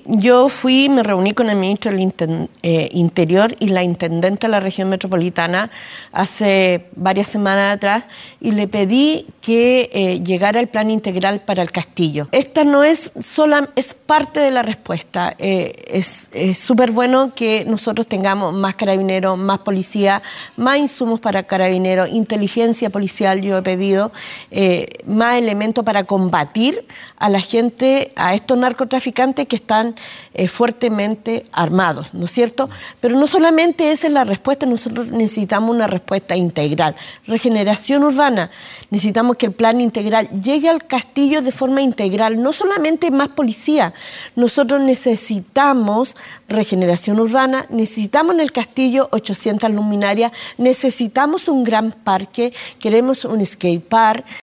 Yo me reuní con el ministro del Interior y la intendente de la región metropolitana hace varias semanas atrás y le pedí que llegara el plan integral para el Castillo. Esta no es sola, es parte de la respuesta. Es súper bueno que nosotros tengamos más carabineros, más policía, más insumos para carabineros, inteligencia policial, yo he pedido, más elementos para combatir a la gente, a estos narcotraficantes que están fuertemente armados, ¿no es cierto? Pero no solamente esa es la respuesta, nosotros necesitamos una respuesta integral. Regeneración urbana, necesitamos que el plan integral llegue al Castillo de forma integral, no solamente más policía, nosotros necesitamos regeneración urbana, necesitamos en el Castillo 800 luminarias, necesitamos un gran parque, queremos un skate park.